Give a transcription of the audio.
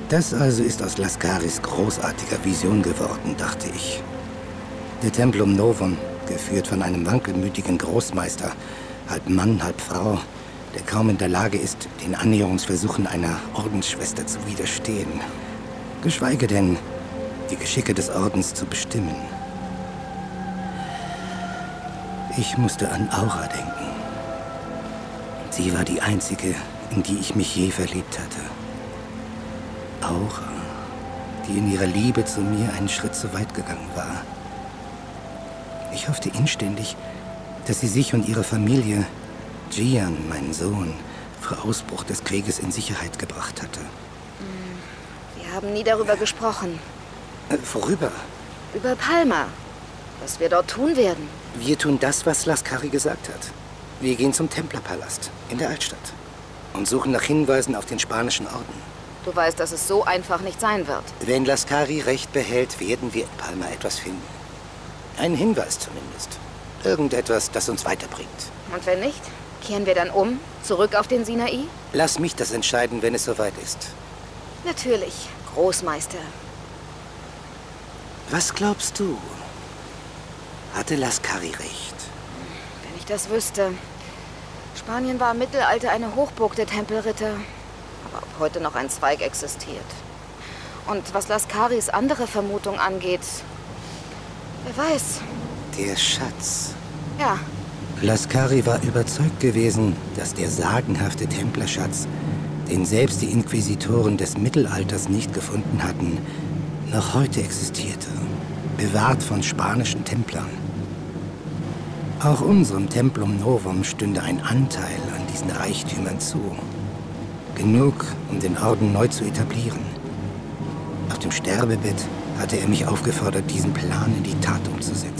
Das also ist aus Lascaris großartiger Vision geworden, dachte ich. Der Templum Novum, geführt von einem wankelmütigen Großmeister, halb Mann, halb Frau, der kaum in der Lage ist, den Annäherungsversuchen einer Ordensschwester zu widerstehen. Geschweige denn, die Geschicke des Ordens zu bestimmen. Ich musste an Aura denken. Sie war die einzige, in die ich mich je verliebt hatte. Aura, die in ihrer Liebe zu mir einen Schritt zu weit gegangen war. Ich hoffte inständig, dass sie sich und ihre Familie, Gian, meinen Sohn, vor Ausbruch des Krieges in Sicherheit gebracht hatte. Wir haben nie darüber gesprochen. Worüber? Über Palma. Was wir dort tun werden. Wir tun das, was Lascari gesagt hat. Wir gehen zum Templerpalast in der Altstadt und suchen nach Hinweisen auf den spanischen Orden. Du weißt, dass es so einfach nicht sein wird. Wenn Lascari recht behält, werden wir in Palma etwas finden. Einen Hinweis zumindest. Irgendetwas, das uns weiterbringt. Und wenn nicht, kehren wir dann um? Zurück auf den Sinai? Lass mich das entscheiden, wenn es soweit ist. Natürlich, Großmeister. Was glaubst du? Hatte Lascari recht? Wenn ich das wüsste. Spanien war im Mittelalter eine Hochburg der Tempelritter. Aber ob heute noch ein Zweig existiert. Und was Lascaris andere Vermutung angeht, wer weiß. Der Schatz. Ja. Lascari war überzeugt gewesen, dass der sagenhafte Templerschatz, den selbst die Inquisitoren des Mittelalters nicht gefunden hatten, noch heute existierte, bewahrt von spanischen Templern. Auch unserem Templum Novum stünde ein Anteil an diesen Reichtümern zu. Genug, um den Orden neu zu etablieren. Auf dem Sterbebett hatte er mich aufgefordert, diesen Plan in die Tat umzusetzen.